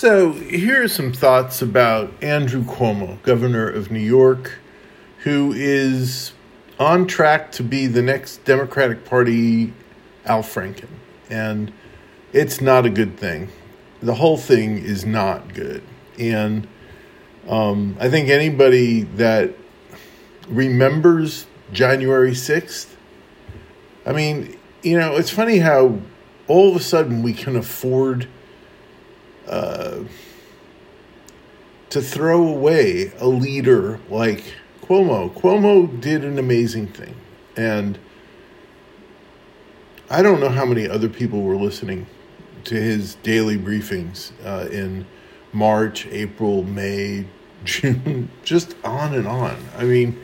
So here are some thoughts about Andrew Cuomo, governor of New York, who is on track to be the next Democratic Party Al Franken. And it's not a good thing. The whole thing is not good. And I think anybody that remembers January 6th, I mean, you know, it's funny how all of a sudden we can afford to throw away a leader like Cuomo. Cuomo did an amazing thing. And I don't know how many other people were listening to his daily briefings in March, April, May, June, just on and on. I mean,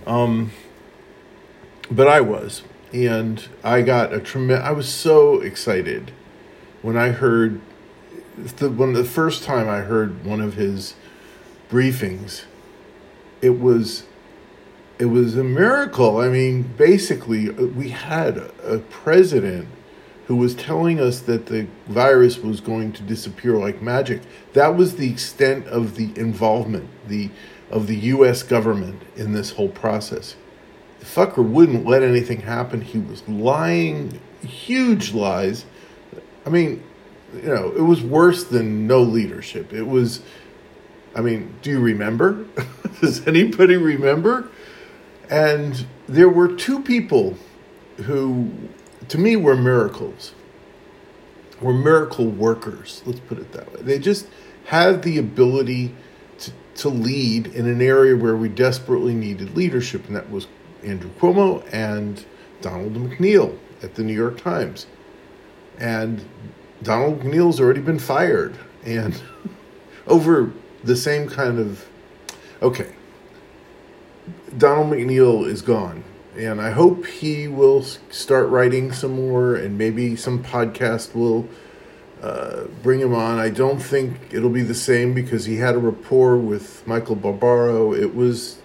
but I was. And I got I was so excited when I heard the first time I heard one of his briefings. It was a miracle. I mean, basically, we had a president who was telling us that the virus was going to disappear like magic. That was the extent of the involvement of the U.S. government in this whole process. The fucker wouldn't let anything happen. He was lying, huge lies. I mean, you know, it was worse than no leadership. It was, I mean, do you remember? Does anybody remember? And there were two people who, to me, were miracles. Were miracle workers, let's put it that way. They just had the ability to lead in an area where we desperately needed leadership, and that was Andrew Cuomo and Donald McNeil at the New York Times. And Donald McNeil's already been fired, and over the same kind of, okay, Donald McNeil is gone, and I hope he will start writing some more, and maybe some podcast will bring him on. I don't think it'll be the same because he had a rapport with Michael Barbaro. It was.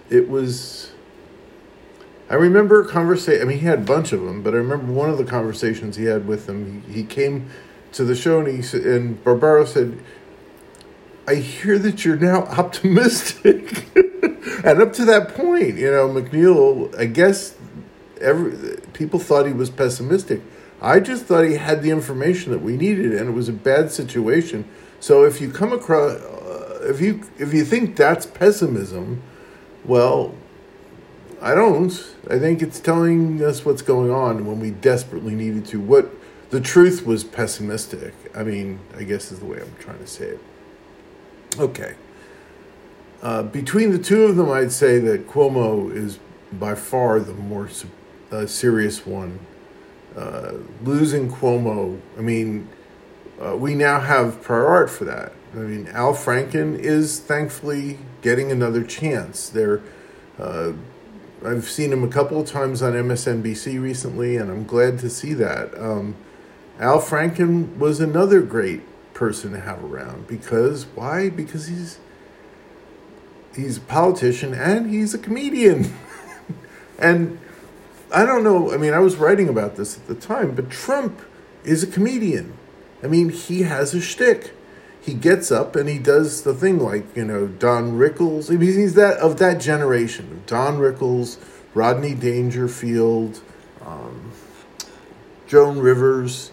I remember a conversation. I mean, he had a bunch of them, but I remember one of the conversations he had with him. He came to the show, and Barbaro said, "I hear that you're now optimistic." And up to that point, you know, McNeil, I guess people thought he was pessimistic. I just thought he had the information that we needed, and it was a bad situation. So if you come across, if you think that's pessimism, well, I don't. I think it's telling us what's going on when we desperately needed to. What the truth was pessimistic. I mean, I guess is the way I'm trying to say it. Okay. Between the two of them, I'd say that Cuomo is by far the more serious one. Losing Cuomo, I mean, we now have prior art for that. I mean, Al Franken is thankfully getting another chance. I've seen him a couple of times on MSNBC recently, and I'm glad to see that. Al Franken was another great person to have around. Because, why? Because he's a politician and he's a comedian. And I don't know, I mean, I was writing about this at the time, but Trump is a comedian. I mean, he has a shtick. He gets up and he does the thing like, you know, Don Rickles. I mean, he's of that generation. Don Rickles, Rodney Dangerfield, Joan Rivers,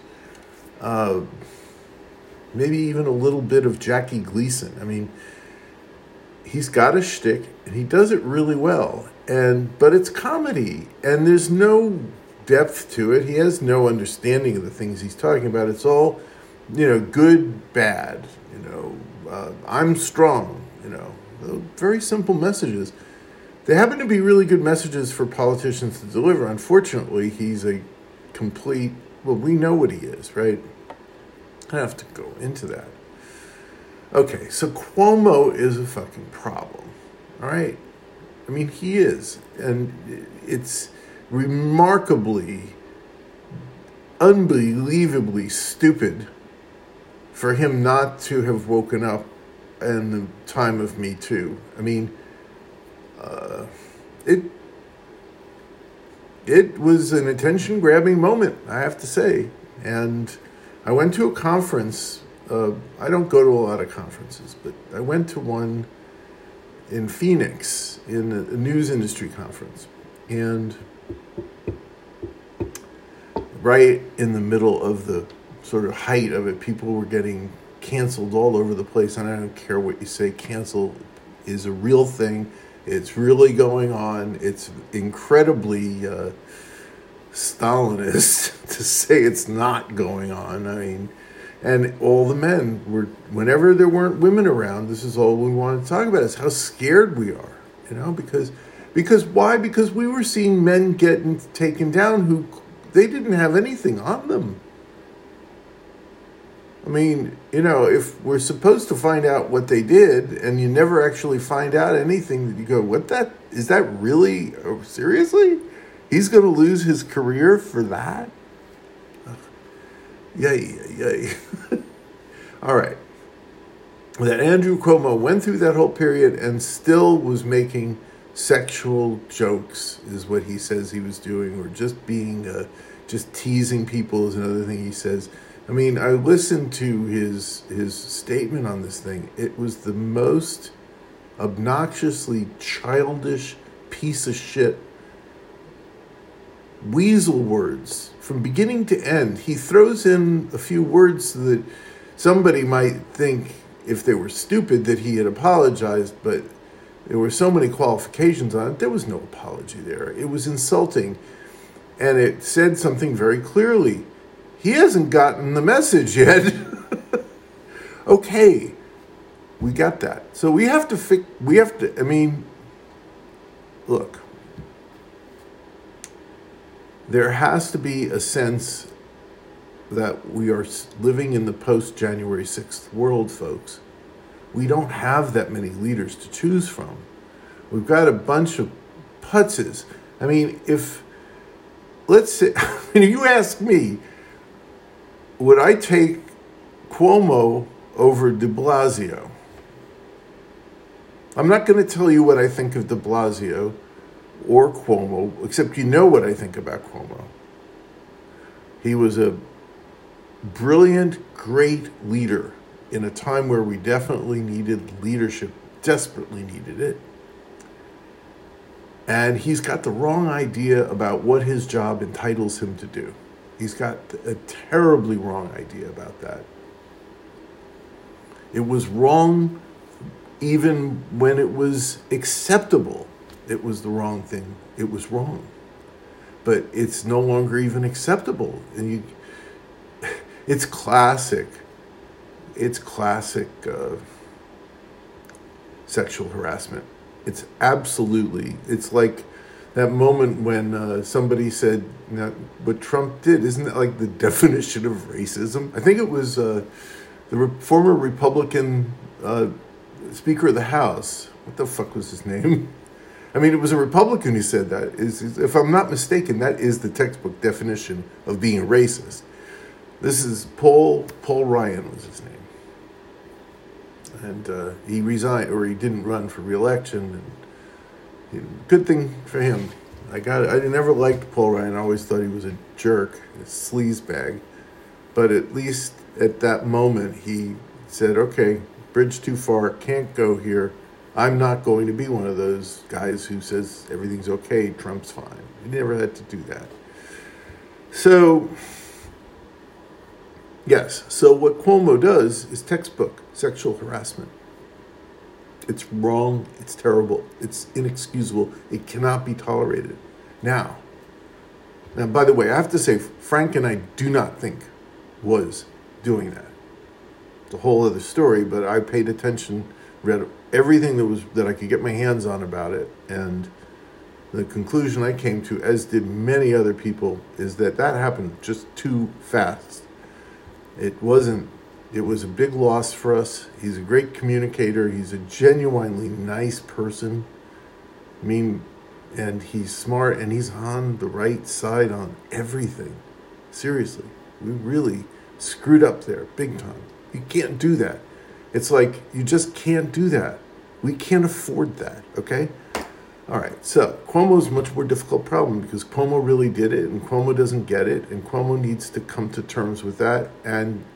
maybe even a little bit of Jackie Gleason. I mean, he's got a shtick and he does it really well. But it's comedy and there's no depth to it. He has no understanding of the things he's talking about. It's all, you know, good, bad, you know, I'm strong, you know, very simple messages. They happen to be really good messages for politicians to deliver. Unfortunately, he's a complete, well, we know what he is, right? I have to go into that. Okay, so Cuomo is a fucking problem, all right? I mean, he is, and it's remarkably, unbelievably stupid for him not to have woken up in the time of Me Too. I mean, it was an attention-grabbing moment, I have to say. And I went to a conference I don't go to a lot of conferences, but I went to one in Phoenix, in a news industry conference. And right in the middle of the sort of height of it, people were getting canceled all over the place. And I don't care what you say, cancel is a real thing. It's really going on. It's incredibly Stalinist to say it's not going on. I mean, and all the men were, whenever there weren't women around, this is all we wanted to talk about, is how scared we are, because why? Because we were seeing men getting taken down who they didn't have anything on them. I mean, if we're supposed to find out what they did and you never actually find out anything, that you go, is that really, seriously? He's going to lose his career for that? Yay. All right. That Andrew Cuomo went through that whole period and still was making sexual jokes, is what he says he was doing, or just being, just teasing people is another thing he says. I mean, I listened to his statement on this thing. It was the most obnoxiously childish piece of shit. Weasel words from beginning to end. He throws in a few words so that somebody might think, if they were stupid, that he had apologized, but there were so many qualifications on it. There was no apology there. It was insulting, and it said something very clearly. He hasn't gotten the message yet. Okay, we got that. So we have to, I mean, look, there has to be a sense that we are living in the post-January 6th world, folks. We don't have that many leaders to choose from. We've got a bunch of putzes. I mean, let's say, you ask me, would I take Cuomo over de Blasio? I'm not going to tell you what I think of de Blasio or Cuomo, except you know what I think about Cuomo. He was a brilliant, great leader in a time where we definitely needed leadership, desperately needed it. And he's got the wrong idea about what his job entitles him to do. He's got a terribly wrong idea about that. It was wrong even when it was acceptable. It was the wrong thing. It was wrong. But it's no longer even acceptable. And it's classic. It's classic sexual harassment. It's like that moment when somebody said, what Trump did, isn't that like the definition of racism? I think it was the former Republican Speaker of the House. What the fuck was his name? I mean, it was a Republican who said that. If I'm not mistaken, that is the textbook definition of being racist. This is Paul Ryan was his name. And he resigned, or he didn't run for re-election. And good thing for him. I never liked Paul Ryan. I always thought he was a jerk, a sleazebag. But at least at that moment, he said, okay, bridge too far, can't go here. I'm not going to be one of those guys who says everything's okay, Trump's fine. He never had to do that. So, yes. So what Cuomo does is textbook sexual harassment. It's wrong. It's terrible. It's inexcusable. It cannot be tolerated. Now, by the way, I have to say, Frank and I do not think was doing that. It's a whole other story, but I paid attention, read everything that I could get my hands on about it, and the conclusion I came to, as did many other people, is that happened just too fast. It was a big loss for us. He's a great communicator. He's a genuinely nice person. I mean, and he's smart, and he's on the right side on everything. Seriously, we really screwed up there, big time. You can't do that. It's like, you just can't do that. We can't afford that, okay? All right, so Cuomo's a much more difficult problem because Cuomo really did it, and Cuomo doesn't get it, and Cuomo needs to come to terms with that. And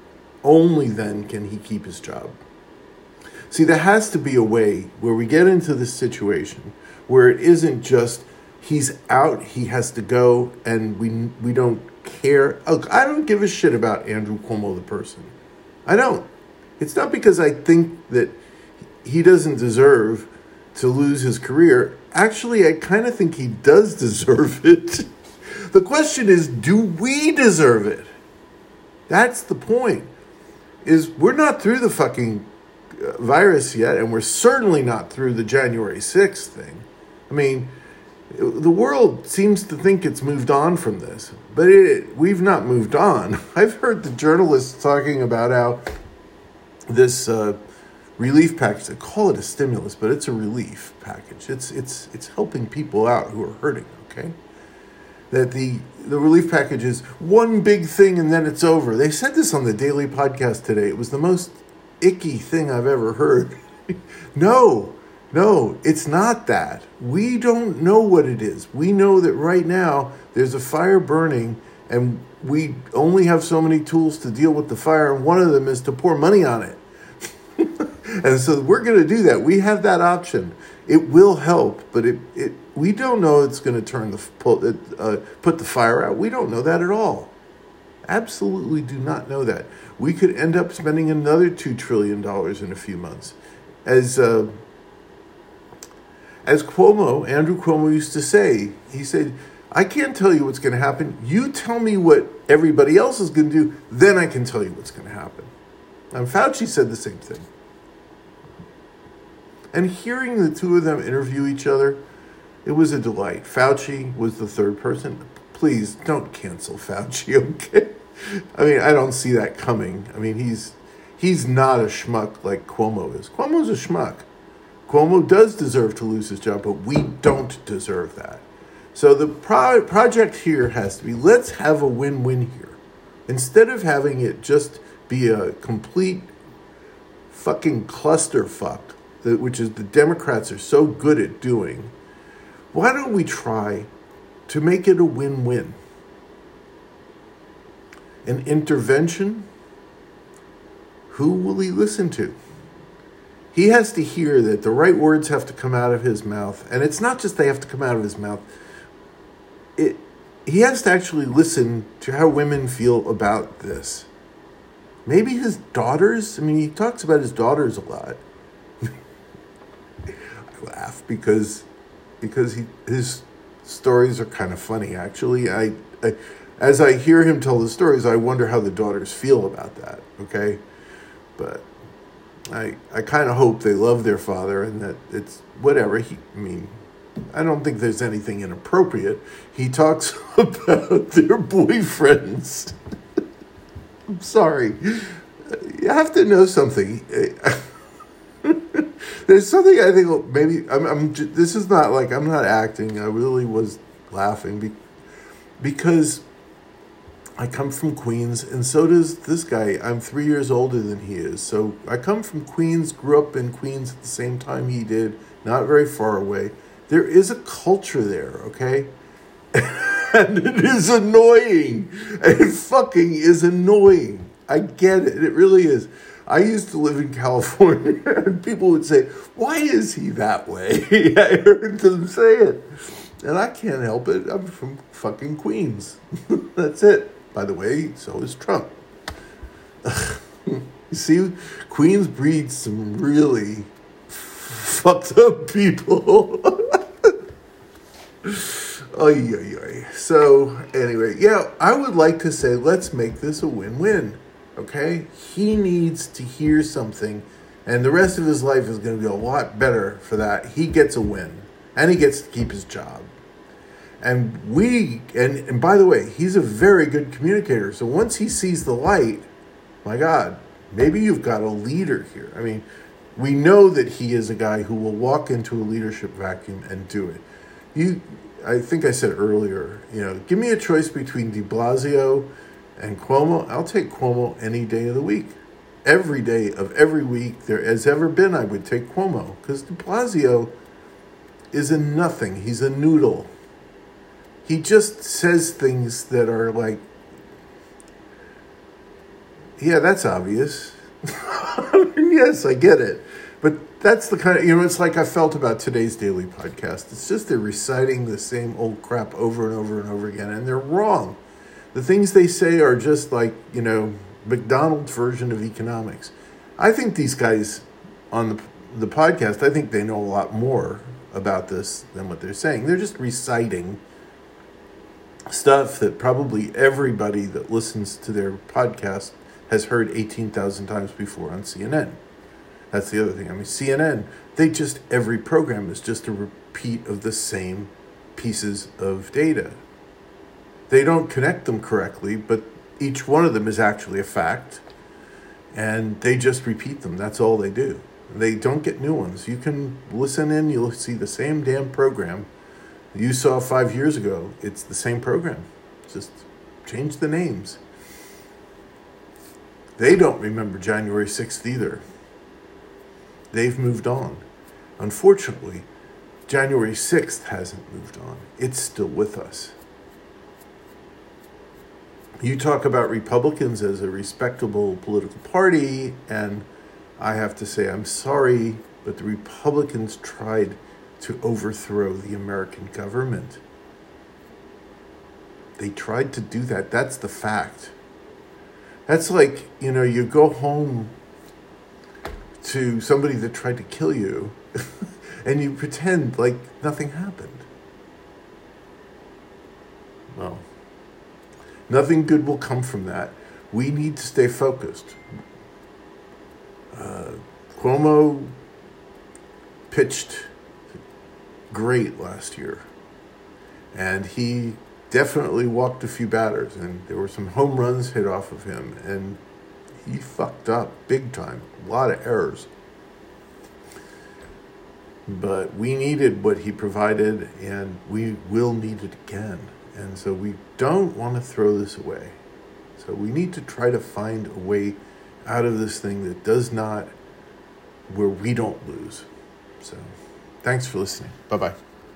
only then can he keep his job. See, there has to be a way where we get into this situation where it isn't just he's out, he has to go, and we don't care. Look, I don't give a shit about Andrew Cuomo the person. I don't. It's not because I think that he doesn't deserve to lose his career. Actually, I kind of think he does deserve it. The question is, do we deserve it? That's the point. Is we're not through the fucking virus yet, and we're certainly not through the January 6th thing. I mean, the world seems to think it's moved on from this, but we've not moved on. I've heard the journalists talking about how this relief package, they call it a stimulus, but it's a relief package. It's helping people out who are hurting, okay? That the relief package is one big thing and then it's over. They said this on the Daily Podcast today. It was the most icky thing I've ever heard. No, it's not that. We don't know what it is. We know that right now there's a fire burning and we only have so many tools to deal with the fire, and one of them is to pour money on it. And so we're going to do that. We have that option. It will help, but we don't know it's going to put the fire out. We don't know that at all. Absolutely do not know that. We could end up spending another $2 trillion in a few months. As Andrew Cuomo used to say, he said, I can't tell you what's going to happen. You tell me what everybody else is going to do, then I can tell you what's going to happen. And Fauci said the same thing. And hearing the two of them interview each other, it was a delight. Fauci was the third person. Please don't cancel Fauci, okay? I mean, I don't see that coming. I mean, he's not a schmuck like Cuomo is. Cuomo's a schmuck. Cuomo does deserve to lose his job, but we don't deserve that. So the project here has to be, let's have a win-win here. Instead of having it just be a complete fucking clusterfuck, which is the Democrats are so good at doing, why don't we try to make it a win-win? An intervention? Who will he listen to? He has to hear that the right words have to come out of his mouth. And it's not just they have to come out of his mouth. He has to actually listen to how women feel about this. Maybe his daughters. I mean, he talks about his daughters a lot. I laugh because his stories are kind of funny, actually. As I hear him tell the stories, I wonder how the daughters feel about that, okay? But I kind of hope they love their father and that it's whatever. I don't think there's anything inappropriate. He talks about their boyfriends. I'm sorry. You have to know something. There's something I think maybe this is not like I'm not acting. I really was laughing because I come from Queens, and so does this guy. I'm 3 years older than he is. So I come from Queens, grew up in Queens at the same time he did, not very far away. There is a culture there, okay? And it is annoying. It fucking is annoying. I get it. It really is. I used to live in California, and people would say, why is he that way? I heard them say it. And I can't help it. I'm from fucking Queens. That's it. By the way, so is Trump. You see, Queens breeds some really fucked up people. Oy, oy, oy. So, anyway, yeah, I would like to say, let's make this a win-win, okay? He needs to hear something, and the rest of his life is going to be a lot better for that. He gets a win, and he gets to keep his job. And and by the way, he's a very good communicator. So once he sees the light, my God, maybe you've got a leader here. I mean, we know that he is a guy who will walk into a leadership vacuum and do it. I think I said earlier, give me a choice between de Blasio and Cuomo. I'll take Cuomo any day of the week. Every day of every week there has ever been, I would take Cuomo. Because de Blasio is a nothing. He's a noodle. He just says things that are like, Yeah, that's obvious. Yes, I get it. But that's the kind of, it's like I felt about today's daily podcast. It's just they're reciting the same old crap over and over and over again, and they're wrong. The things they say are just like, McDonald's version of economics. I think these guys on the podcast, I think they know a lot more about this than what they're saying. They're just reciting stuff that probably everybody that listens to their podcast has heard 18,000 times before on CNN. That's the other thing. CNN, every program is just a repeat of the same pieces of data. They don't connect them correctly, but each one of them is actually a fact, and they just repeat them. That's all they do. They don't get new ones. You can listen in, you'll see the same damn program you saw 5 years ago. It's the same program. Just change the names. They don't remember January 6th either. They've moved on. Unfortunately, January 6th hasn't moved on. It's still with us. You talk about Republicans as a respectable political party, and I have to say I'm sorry, but the Republicans tried to overthrow the American government. They tried to do that. That's the fact. That's like, you go home to somebody that tried to kill you and you pretend like nothing happened. Well, nothing good will come from that. We need to stay focused. Cuomo pitched great last year, and he definitely walked a few batters, and there were some home runs hit off of him, and he fucked up big time. A lot of errors. But we needed what he provided, and we will need it again. And so we don't want to throw this away. So we need to try to find a way out of this thing where we don't lose. So thanks for listening. Bye-bye.